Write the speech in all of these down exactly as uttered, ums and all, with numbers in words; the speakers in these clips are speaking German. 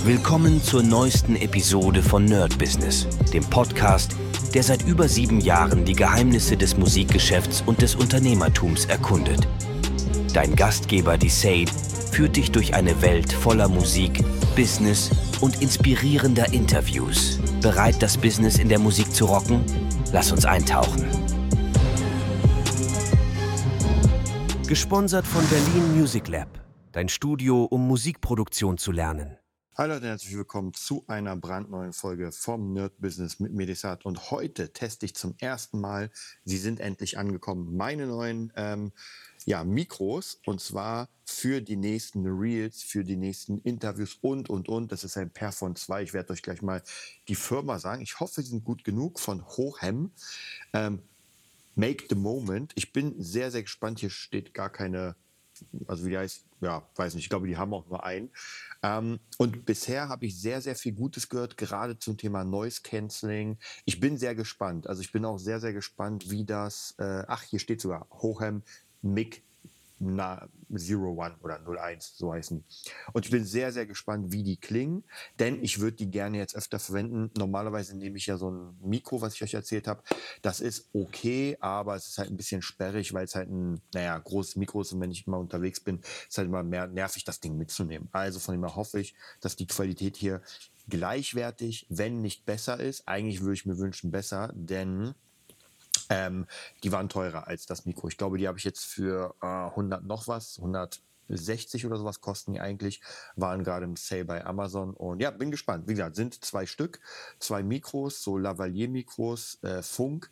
Willkommen zur neuesten Episode von Nerd Business, dem Podcast, der seit über sieben Jahren die Geheimnisse des Musikgeschäfts und des Unternehmertums erkundet. Dein Gastgeber Desaid führt dich durch eine Welt voller Musik, Business und inspirierender Interviews. Bereit, das Business in der Musik zu rocken? Lass uns eintauchen. Gesponsert von Berlin Music Lab, dein Studio, um Musikproduktion zu lernen. Hallo und herzlich willkommen zu einer brandneuen Folge vom Nerd Business mit mir, Desaid. Und heute teste ich zum ersten Mal, sie sind endlich angekommen, meine neuen ähm, ja, Mikros. Und zwar für die nächsten Reels, für die nächsten Interviews und, und, und. Das ist ein Pair von zwei. Ich werde euch gleich mal die Firma sagen. Ich hoffe, sie sind gut genug, von Hohem. Ähm, Make the Moment. Ich bin sehr, sehr gespannt. Hier steht gar keine... Also wie die heißt, ja, weiß nicht, ich glaube, die haben auch nur einen. Ähm, und bisher habe ich sehr, sehr viel Gutes gehört, gerade zum Thema Noise Cancelling. Ich bin sehr gespannt. Also ich bin auch sehr, sehr gespannt, wie das, äh, ach, hier steht sogar, Hohem Mic Na Zero One oder null eins, so heißen die. Und ich bin sehr, sehr gespannt, wie die klingen, denn ich würde die gerne jetzt öfter verwenden. Normalerweise nehme ich ja so ein Mikro, was ich euch erzählt habe. Das ist okay, aber es ist halt ein bisschen sperrig, weil es halt ein, naja, großes Mikro ist und wenn ich mal unterwegs bin, ist halt immer mehr nervig, das Ding mitzunehmen. Also von dem her hoffe ich, dass die Qualität hier gleichwertig, wenn nicht besser ist. Eigentlich würde ich mir wünschen besser, denn Ähm, die waren teurer als das Mikro. Ich glaube, die habe ich jetzt für äh, hundert noch was, hundertsechzig oder sowas kosten die eigentlich, waren gerade im Sale bei Amazon und ja, bin gespannt. Wie gesagt, sind zwei Stück, zwei Mikros, so Lavalier-Mikros, äh, Funk.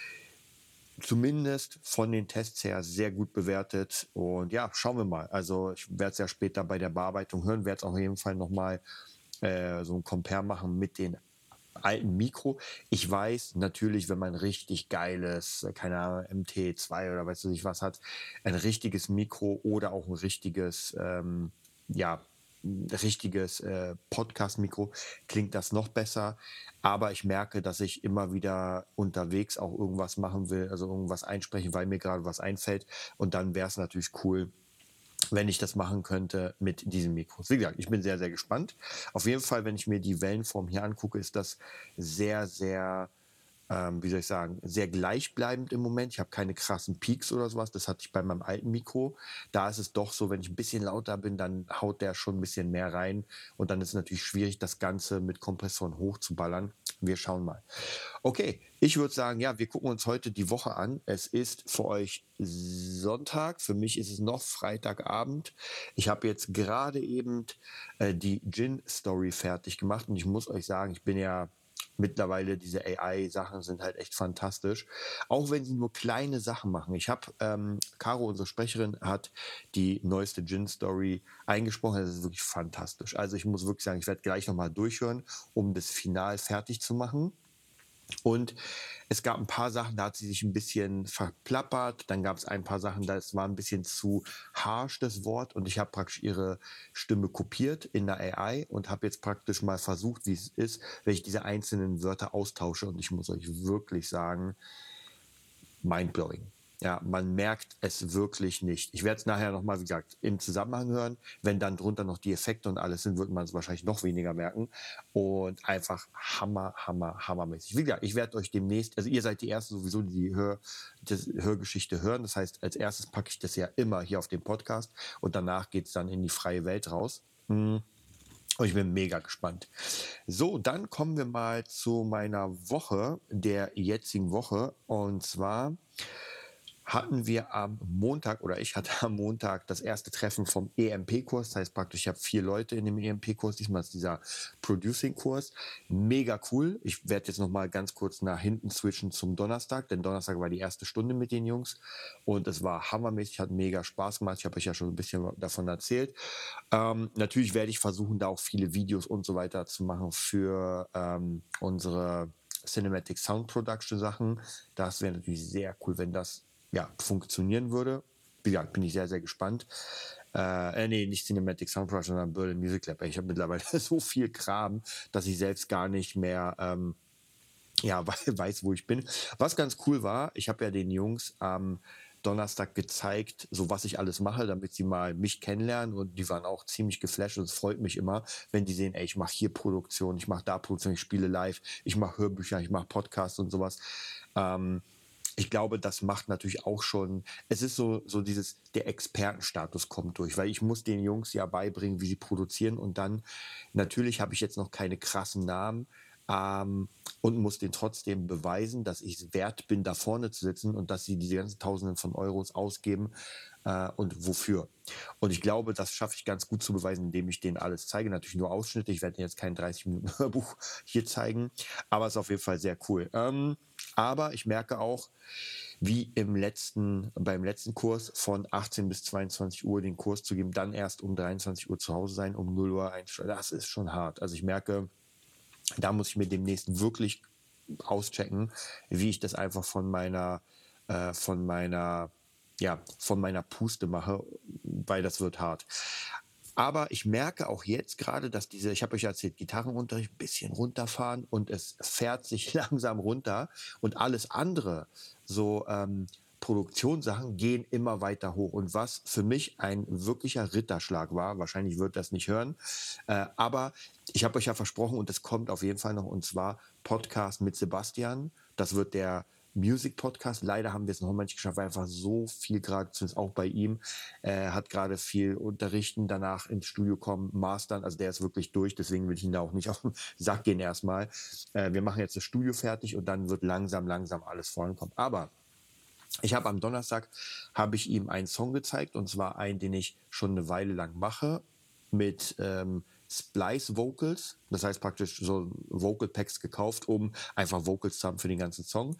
Zumindest von den Tests her sehr gut bewertet und ja, schauen wir mal. Also ich werde es ja später bei der Bearbeitung hören, werde es auf jeden Fall nochmal äh, so ein Compare machen mit den alten Mikro. Ich weiß natürlich, wenn man richtig geiles, äh, keine Ahnung, M T zwei oder weißt du nicht was hat, ein richtiges Mikro oder auch ein richtiges, ähm, ja, ein richtiges äh, Podcast-Mikro, klingt das noch besser. Aber ich merke, dass ich immer wieder unterwegs auch irgendwas machen will, also irgendwas einsprechen, weil mir gerade was einfällt. Und dann wäre es natürlich cool, wenn ich das machen könnte mit diesen Mikros. Wie gesagt, ich bin sehr, sehr gespannt. Auf jeden Fall, wenn ich mir die Wellenform hier angucke, ist das sehr, sehr, ähm, wie soll ich sagen, sehr gleichbleibend im Moment. Ich habe keine krassen Peaks oder sowas. Das hatte ich bei meinem alten Mikro. Da ist es doch so, wenn ich ein bisschen lauter bin, dann haut der schon ein bisschen mehr rein. Und dann ist es natürlich schwierig, das Ganze mit Kompressoren hochzuballern. Wir schauen mal. Okay, ich würde sagen, ja, wir gucken uns heute die Woche an. Es ist für euch Sonntag, für mich ist es noch Freitagabend. Ich habe jetzt gerade eben äh, die Gin-Story fertig gemacht und ich muss euch sagen, ich bin ja mittlerweile, diese A I-Sachen sind halt echt fantastisch. Auch wenn sie nur kleine Sachen machen. Ich habe, ähm, Caro, unsere Sprecherin, hat die neueste Gin-Story eingesprochen. Das ist wirklich fantastisch. Also ich muss wirklich sagen, ich werde gleich nochmal durchhören, um das Final fertig zu machen. Und es gab ein paar Sachen, da hat sie sich ein bisschen verplappert. Dann gab es ein paar Sachen, das war ein bisschen zu harsh, das Wort. Und ich habe praktisch ihre Stimme kopiert in der A I und habe jetzt praktisch mal versucht, wie es ist, wenn ich diese einzelnen Wörter austausche. Und ich muss euch wirklich sagen, mindblowing. Ja, man merkt es wirklich nicht. Ich werde es nachher nochmal, wie gesagt, im Zusammenhang hören. Wenn dann drunter noch die Effekte und alles sind, wird man es wahrscheinlich noch weniger merken. Und einfach hammer, hammer, hammermäßig. Wie gesagt, ich werde euch demnächst, also ihr seid die Erste sowieso, die die Hör, das Hörgeschichte hören. Das heißt, als erstes packe ich das ja immer hier auf dem Podcast und danach geht es dann in die freie Welt raus. Hm. Und ich bin mega gespannt. So, dann kommen wir mal zu meiner Woche, der jetzigen Woche. Und zwar hatten wir am Montag oder ich hatte am Montag das erste Treffen vom E M P-Kurs. Das heißt praktisch, ich habe vier Leute in dem E M P-Kurs. Diesmal ist dieser Producing-Kurs. Mega cool. Ich werde jetzt noch mal ganz kurz nach hinten switchen zum Donnerstag, denn Donnerstag war die erste Stunde mit den Jungs und es war hammermäßig, hat mega Spaß gemacht. Ich habe euch ja schon ein bisschen davon erzählt. Ähm, natürlich werde ich versuchen, da auch viele Videos und so weiter zu machen für ähm, unsere Cinematic Sound Production Sachen. Das wäre natürlich sehr cool, wenn das ja, funktionieren würde. Wie gesagt, bin ich sehr, sehr gespannt. Äh, nee, nicht Cinematic Sound Production, sondern Berlin Music Lab. Ich habe mittlerweile so viel Kram, dass ich selbst gar nicht mehr ähm, ja, weiß, wo ich bin. Was ganz cool war, ich habe ja den Jungs am Donnerstag gezeigt, so was ich alles mache, damit sie mal mich kennenlernen und die waren auch ziemlich geflasht und es freut mich immer, wenn die sehen, ey, ich mache hier Produktion, ich mache da Produktion, ich spiele live, ich mache Hörbücher, ich mache Podcasts und sowas. Ähm, ich glaube, das macht natürlich auch schon, es ist so, so dieses, der Expertenstatus kommt durch, weil ich muss den Jungs ja beibringen, wie sie produzieren und dann, natürlich habe ich jetzt noch keine krassen Namen, ähm, und muss denen trotzdem beweisen, dass ich es wert bin, da vorne zu sitzen und dass sie diese ganzen Tausenden von Euros ausgeben äh, und wofür. Und ich glaube, das schaffe ich ganz gut zu beweisen, indem ich denen alles zeige. Natürlich nur Ausschnitte, ich werde Ihnen jetzt kein dreißig Minuten Hörbuch hier zeigen, aber es ist auf jeden Fall sehr cool. Ähm, aber ich merke auch, wie im letzten, beim letzten Kurs von achtzehn bis zweiundzwanzig Uhr den Kurs zu geben, dann erst um dreiundzwanzig Uhr zu Hause sein, um null Uhr einsteigen. Das ist schon hart. Also ich merke, da muss ich mir demnächst wirklich auschecken, wie ich das einfach von meiner, äh, von meiner, ja, von meiner Puste mache, weil das wird hart. Aber ich merke auch jetzt gerade, dass diese, ich habe euch erzählt, Gitarrenunterricht ein bisschen runterfahren und es fährt sich langsam runter und alles andere, so ähm, Produktionssachen gehen immer weiter hoch. Und was für mich ein wirklicher Ritterschlag war, wahrscheinlich wird das nicht hören, äh, aber ich habe euch ja versprochen und es kommt auf jeden Fall noch, und zwar Podcast mit Sebastian. Das wird der Music Podcast. Leider haben wir es noch mal nicht geschafft, weil einfach so viel gerade, zumindest auch bei ihm, er hat gerade viel unterrichten, danach ins Studio kommen, mastern, also der ist wirklich durch, deswegen will ich ihn da auch nicht auf den Sack gehen erstmal. Äh, wir machen jetzt das Studio fertig und dann wird langsam, langsam alles vorankommen. Aber ich habe am Donnerstag, habe ich ihm einen Song gezeigt und zwar einen, den ich schon eine Weile lang mache mit ähm, Splice Vocals, das heißt praktisch so Vocal Packs gekauft, um einfach Vocals zu haben für den ganzen Song.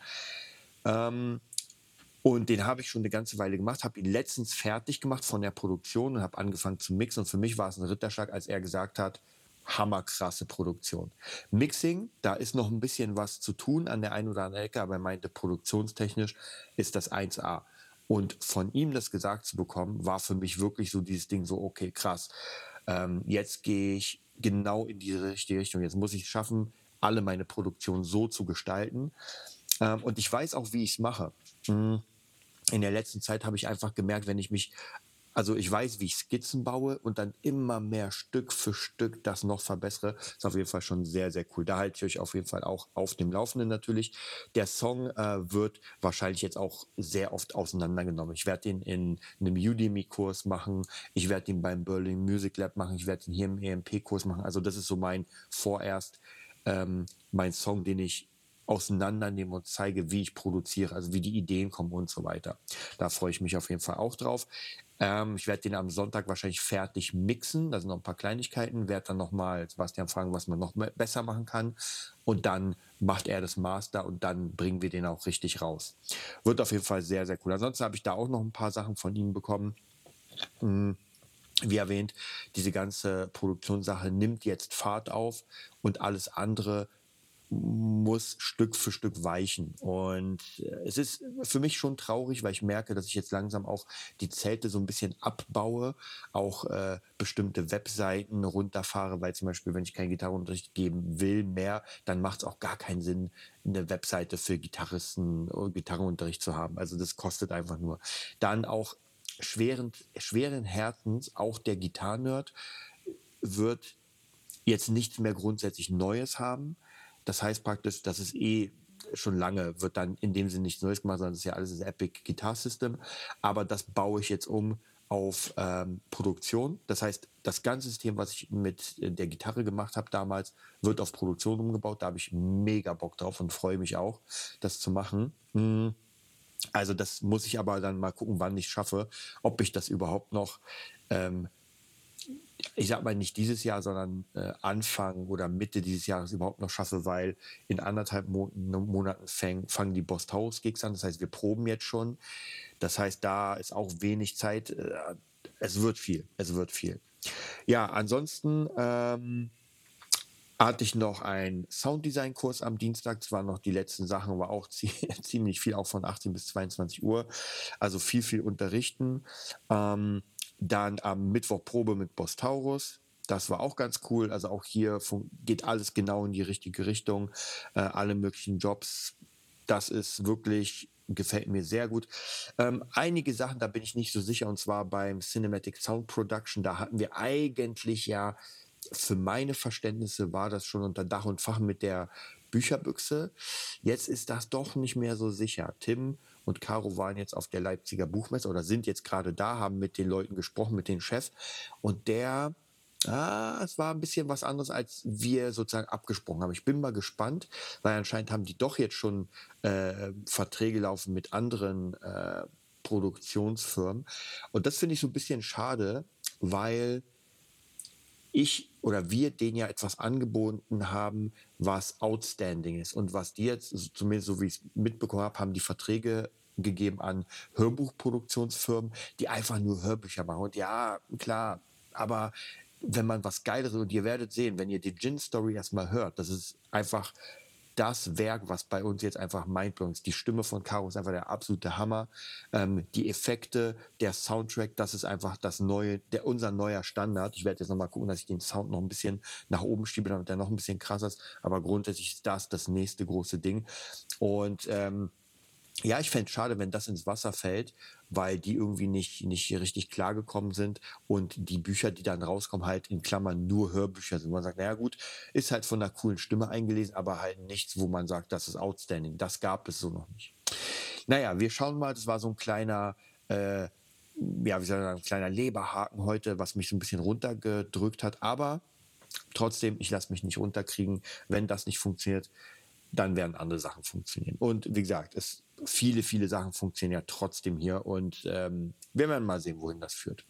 Ähm, und den habe ich schon eine ganze Weile gemacht, habe ihn letztens fertig gemacht von der Produktion und habe angefangen zu mixen. Und für mich war es ein Ritterschlag, als er gesagt hat, hammerkrasse Produktion. Mixing, da ist noch ein bisschen was zu tun an der einen oder anderen Ecke, aber er meinte, produktionstechnisch ist das eins A. Und von ihm das gesagt zu bekommen, war für mich wirklich so dieses Ding so, okay, krass. Ähm, jetzt gehe ich genau in die richtige Richtung. Jetzt muss ich es schaffen, alle meine Produktion so zu gestalten. Ähm, und ich weiß auch, wie ich es mache. In der letzten Zeit habe ich einfach gemerkt, wenn ich mich, also ich weiß, wie ich Skizzen baue und dann immer mehr Stück für Stück das noch verbessere. Ist auf jeden Fall schon sehr, sehr cool. Da halte ich euch auf jeden Fall auch auf dem Laufenden natürlich. Der Song äh, wird wahrscheinlich jetzt auch sehr oft auseinandergenommen. Ich werde den in einem Udemy-Kurs machen. Ich werde den beim Berlin Music Lab machen. Ich werde den hier im E M P-Kurs machen. Also das ist so mein vorerst, ähm, mein Song, den ich auseinandernehmen und zeige, wie ich produziere, also wie die Ideen kommen und so weiter. Da freue ich mich auf jeden Fall auch drauf. Ähm, ich werde den am Sonntag wahrscheinlich fertig mixen, da sind noch ein paar Kleinigkeiten, werde dann nochmal Sebastian fragen, was man noch besser machen kann und dann macht er das Master und dann bringen wir den auch richtig raus. Wird auf jeden Fall sehr, sehr cool. Ansonsten habe ich da auch noch ein paar Sachen von ihm bekommen. Hm. Wie erwähnt, diese ganze Produktionssache nimmt jetzt Fahrt auf und alles andere muss Stück für Stück weichen. Und es ist für mich schon traurig, weil ich merke, dass ich jetzt langsam auch die Zelte so ein bisschen abbaue, auch äh, bestimmte Webseiten runterfahre, weil zum Beispiel, wenn ich keinen Gitarrenunterricht geben will mehr, dann macht es auch gar keinen Sinn, eine Webseite für Gitarristen oder Gitarrenunterricht zu haben. Also das kostet einfach nur. Dann auch schweren, schweren Herzens, auch der Gitarrenerd wird jetzt nichts mehr grundsätzlich Neues haben. Das heißt praktisch, dass es eh schon lange wird dann in dem Sinne nichts Neues gemacht, sondern es ist ja alles das Epic Guitar System. Aber das baue ich jetzt um auf ähm, Produktion. Das heißt, das ganze System, was ich mit der Gitarre gemacht habe damals, wird auf Produktion umgebaut. Da habe ich mega Bock drauf und freue mich auch, das zu machen. Hm. Also das muss ich aber dann mal gucken, wann ich schaffe, ob ich das überhaupt noch ähm, ich sag mal nicht dieses Jahr, sondern äh, Anfang oder Mitte dieses Jahres überhaupt noch schaffe, weil in anderthalb Mo- Monaten fäng, fangen die Boss Taurus Gigs an. Das heißt, wir proben jetzt schon. Das heißt, da ist auch wenig Zeit. Äh, es wird viel. Es wird viel. Ja, ansonsten ähm, hatte ich noch einen Sounddesign-Kurs am Dienstag. Das waren noch die letzten Sachen, aber auch ziemlich viel, auch von achtzehn bis zweiundzwanzig Uhr. Also viel, viel unterrichten. Ähm, Dann am Mittwoch Probe mit Boss Taurus. Das war auch ganz cool. Also auch hier geht alles genau in die richtige Richtung. Äh, alle möglichen Jobs. Das ist wirklich gefällt mir sehr gut. Ähm, einige Sachen, da bin ich nicht so sicher, und zwar beim Cinematic Sound Production, da hatten wir eigentlich ja, für meine Verständnisse war das schon unter Dach und Fach mit der Bücherbüchse. Jetzt ist das doch nicht mehr so sicher. Tim und Caro waren jetzt auf der Leipziger Buchmesse oder sind jetzt gerade da, haben mit den Leuten gesprochen, mit den Chefs. Und der, ah, es war ein bisschen was anderes, als wir sozusagen abgesprochen haben. Ich bin mal gespannt, weil anscheinend haben die doch jetzt schon äh, Verträge laufen mit anderen äh, Produktionsfirmen. Und das finde ich so ein bisschen schade, weil ich oder wir denen ja etwas angeboten haben, was outstanding ist. Und was die jetzt, zumindest so wie ich es mitbekommen habe, haben die Verträge gegeben an Hörbuchproduktionsfirmen, die einfach nur Hörbücher machen. Und ja, klar, aber wenn man was Geileres, und ihr werdet sehen, wenn ihr die Gin-Story erstmal hört, das ist einfach das Werk, was bei uns jetzt einfach mindblowing ist. Die Stimme von Caro ist einfach der absolute Hammer. Ähm, die Effekte, der Soundtrack, das ist einfach das neue, der, unser neuer Standard. Ich werde jetzt nochmal gucken, dass ich den Sound noch ein bisschen nach oben schiebe, damit der noch ein bisschen krasser ist. Aber grundsätzlich ist das das nächste große Ding. Und ähm, ja, ich fände es schade, wenn das ins Wasser fällt, weil die irgendwie nicht, nicht richtig klargekommen sind und die Bücher, die dann rauskommen, halt in Klammern nur Hörbücher sind. Man sagt, naja gut, ist halt von einer coolen Stimme eingelesen, aber halt nichts, wo man sagt, das ist outstanding. Das gab es so noch nicht. Naja, wir schauen mal, das war so ein kleiner, äh, ja, wie soll ich sagen, ein kleiner Leberhaken heute, was mich so ein bisschen runtergedrückt hat. Aber trotzdem, ich lasse mich nicht runterkriegen. Wenn das nicht funktioniert, dann werden andere Sachen funktionieren. Und wie gesagt, es, viele, viele Sachen funktionieren ja trotzdem hier. Und ähm, wir werden mal sehen, wohin das führt.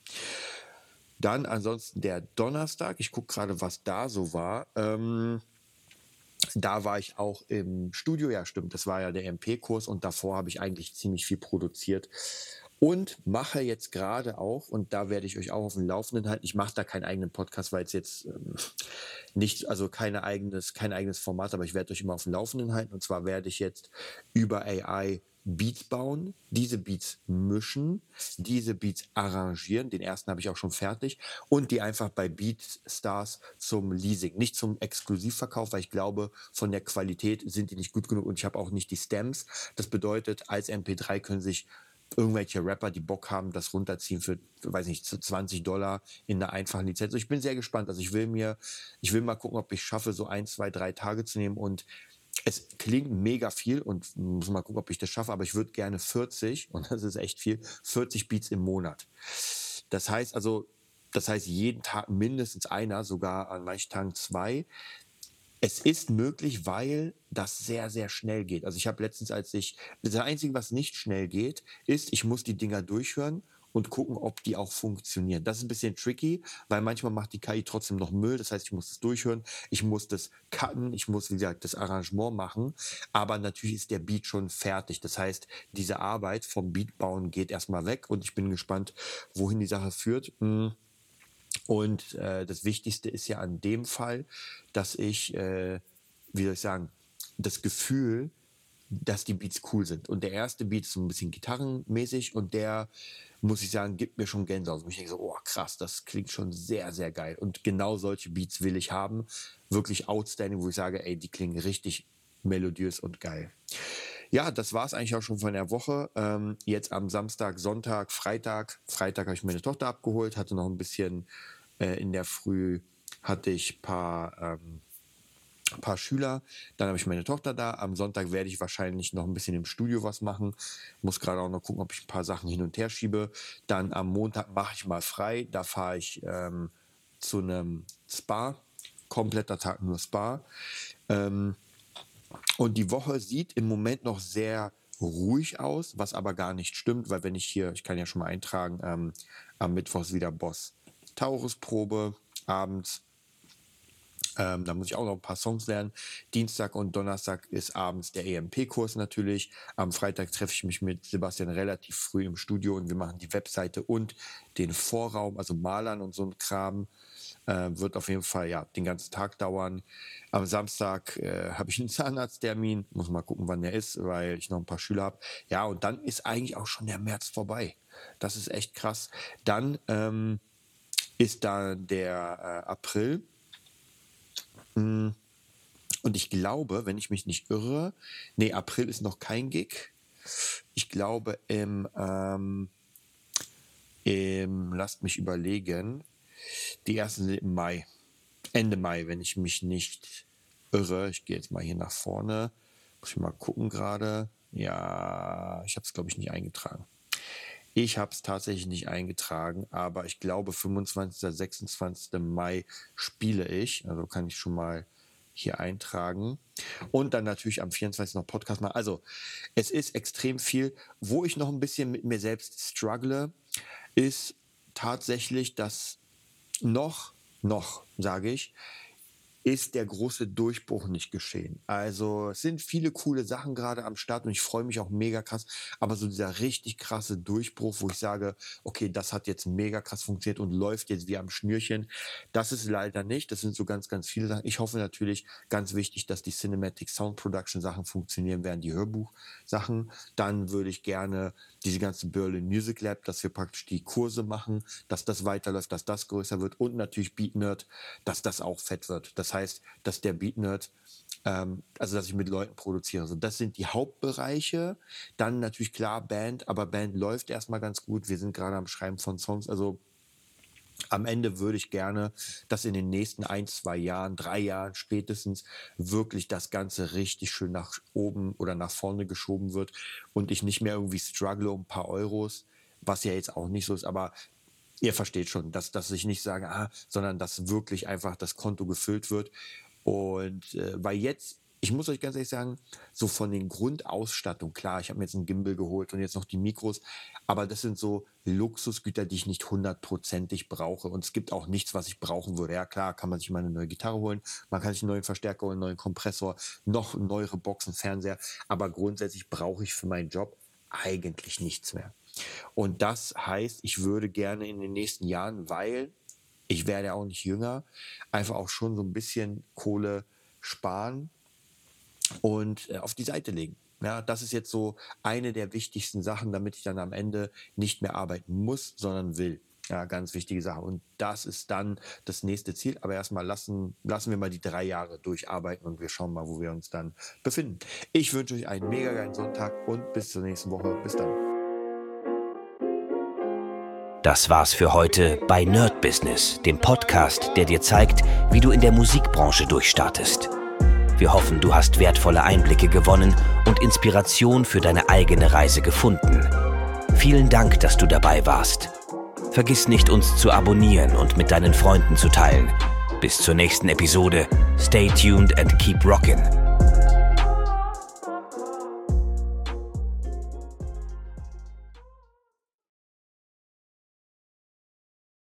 Dann ansonsten der Donnerstag. Ich gucke gerade, was da so war. Ähm, da war ich auch im Studio. Ja, stimmt, das war ja der M P-Kurs. Und davor habe ich eigentlich ziemlich viel produziert. Und mache jetzt gerade auch, und da werde ich euch auch auf dem Laufenden halten, ich mache da keinen eigenen Podcast, weil es jetzt ähm, nicht, also keine eigenes, kein eigenes Format, aber ich werde euch immer auf dem Laufenden halten. Und zwar werde ich jetzt über A I Beats bauen, diese Beats mischen, diese Beats arrangieren, den ersten habe ich auch schon fertig, und die einfach bei BeatStars zum Leasing, nicht zum Exklusivverkauf, weil ich glaube, von der Qualität sind die nicht gut genug und ich habe auch nicht die Stems. Das bedeutet, als M P drei können sich irgendwelche Rapper, die Bock haben, das runterziehen für, weiß nicht, zwanzig Dollar in einer einfachen Lizenz. Also ich bin sehr gespannt. Also ich will mir, ich will mal gucken, ob ich schaffe, so ein, zwei, drei Tage zu nehmen, und es klingt mega viel und muss mal gucken, ob ich das schaffe, aber ich würde gerne vierzig, und das ist echt viel, vierzig Beats im Monat. Das heißt also, das heißt jeden Tag mindestens einer, sogar an manchen Tagen zwei. Es ist möglich, weil das sehr, sehr schnell geht. Also ich habe letztens, als ich, das Einzige, was nicht schnell geht, ist, ich muss die Dinger durchhören und gucken, ob die auch funktionieren. Das ist ein bisschen tricky, weil manchmal macht die K I trotzdem noch Müll. Das heißt, ich muss es durchhören, ich muss das cutten, ich muss, wie gesagt, das Arrangement machen. Aber natürlich ist der Beat schon fertig. Das heißt, diese Arbeit vom Beat bauen geht erstmal weg, und ich bin gespannt, wohin die Sache führt. Hm. Und äh, das Wichtigste ist ja an dem Fall, dass ich, äh, wie soll ich sagen, das Gefühl, dass die Beats cool sind. Und der erste Beat ist so ein bisschen gitarrenmäßig, und der, muss ich sagen, gibt mir schon Gänsehaut. Und ich denke so, oh krass, das klingt schon sehr, sehr geil. Und genau solche Beats will ich haben. Wirklich outstanding, wo ich sage, ey, die klingen richtig melodiös und geil. Ja, das war es eigentlich auch schon von der Woche. Ähm, jetzt am Samstag, Sonntag, Freitag. Freitag habe ich meine Tochter abgeholt, hatte noch ein bisschen äh, in der Früh, hatte ich ein paar, ähm, paar Schüler. Dann habe ich meine Tochter da. Am Sonntag werde ich wahrscheinlich noch ein bisschen im Studio was machen. Muss gerade auch noch gucken, ob ich ein paar Sachen hin und her schiebe. Dann am Montag mache ich mal frei. Da fahre ich ähm, zu einem Spa. Kompletter Tag nur Spa. Ähm, Und die Woche sieht im Moment noch sehr ruhig aus, was aber gar nicht stimmt, weil wenn ich hier, ich kann ja schon mal eintragen, ähm, am Mittwoch ist wieder Boss Taurus-Probe abends. Ähm, da muss ich auch noch ein paar Songs lernen. Dienstag und Donnerstag ist abends der E M P-Kurs natürlich. Am Freitag treffe ich mich mit Sebastian relativ früh im Studio, und wir machen die Webseite und den Vorraum, also Malern und so ein Kram. Äh, wird auf jeden Fall ja den ganzen Tag dauern. Am Samstag äh, habe ich einen Zahnarzttermin. Muss mal gucken, wann der ist, weil ich noch ein paar Schüler habe. Ja, und dann ist eigentlich auch schon der März vorbei. Das ist echt krass. Dann ähm, ist da der äh, April. Mm. Und ich glaube, wenn ich mich nicht irre, nee, April ist noch kein Gig. Ich glaube im, ähm, im, lasst mich überlegen, die ersten sind im Mai, Ende Mai, wenn ich mich nicht irre. Ich gehe jetzt mal hier nach vorne, muss ich mal gucken gerade. Ja, ich habe es glaube ich nicht eingetragen. Ich habe es tatsächlich nicht eingetragen, aber ich glaube fünfundzwanzigsten, sechsundzwanzigsten Mai spiele ich, also kann ich schon mal hier eintragen. Und dann natürlich am vierundzwanzigsten noch Podcast mal. Also es ist extrem viel. Wo ich noch ein bisschen mit mir selbst struggle, ist tatsächlich, dass noch, noch, sage ich, ist der große Durchbruch nicht geschehen. Also es sind viele coole Sachen gerade am Start und ich freue mich auch mega krass, aber so dieser richtig krasse Durchbruch, wo ich sage, okay, das hat jetzt mega krass funktioniert und läuft jetzt wie am Schnürchen, das ist leider nicht. Das sind so ganz, ganz viele Sachen. Ich hoffe natürlich, ganz wichtig, dass die Cinematic Sound Production Sachen funktionieren werden, die Hörbuch-Sachen. Dann würde ich gerne diese ganze Berlin Music Lab, dass wir praktisch die Kurse machen, dass das weiterläuft, dass das größer wird und natürlich Beat Nerd, dass das auch fett wird. Das heißt, dass der Beat Nerd, ähm, also dass ich mit Leuten produziere. Also das sind die Hauptbereiche. Dann natürlich klar Band, aber Band läuft erstmal ganz gut. Wir sind gerade am Schreiben von Songs. Also am Ende würde ich gerne, dass in den nächsten ein, zwei Jahren, drei Jahren spätestens wirklich das Ganze richtig schön nach oben oder nach vorne geschoben wird und ich nicht mehr irgendwie struggle um ein paar Euros, was ja jetzt auch nicht so ist, aber ihr versteht schon, dass, dass ich nicht sage, ah, sondern dass wirklich einfach das Konto gefüllt wird. Und äh, weil jetzt, ich muss euch ganz ehrlich sagen, so von den Grundausstattung, klar, ich habe mir jetzt einen Gimbal geholt und jetzt noch die Mikros, aber das sind so Luxusgüter, die ich nicht hundertprozentig brauche. Und es gibt auch nichts, was ich brauchen würde. Ja klar, kann man sich mal eine neue Gitarre holen, man kann sich einen neuen Verstärker holen, einen neuen Kompressor, noch neuere Boxen, Fernseher, aber grundsätzlich brauche ich für meinen Job eigentlich nichts mehr. Und das heißt, ich würde gerne in den nächsten Jahren, weil ich werde auch nicht jünger, einfach auch schon so ein bisschen Kohle sparen und auf die Seite legen. Ja, das ist jetzt so eine der wichtigsten Sachen, damit ich dann am Ende nicht mehr arbeiten muss, sondern will. Ja, ganz wichtige Sache. Und das ist dann das nächste Ziel. Aber erstmal lassen, lassen wir mal die drei Jahre durcharbeiten und wir schauen mal, wo wir uns dann befinden. Ich wünsche euch einen mega geilen Sonntag und bis zur nächsten Woche. Bis dann. Das war's für heute bei Nerd Business, dem Podcast, der dir zeigt, wie du in der Musikbranche durchstartest. Wir hoffen, du hast wertvolle Einblicke gewonnen und Inspiration für deine eigene Reise gefunden. Vielen Dank, dass du dabei warst. Vergiss nicht, uns zu abonnieren und mit deinen Freunden zu teilen. Bis zur nächsten Episode. Stay tuned and keep rockin'.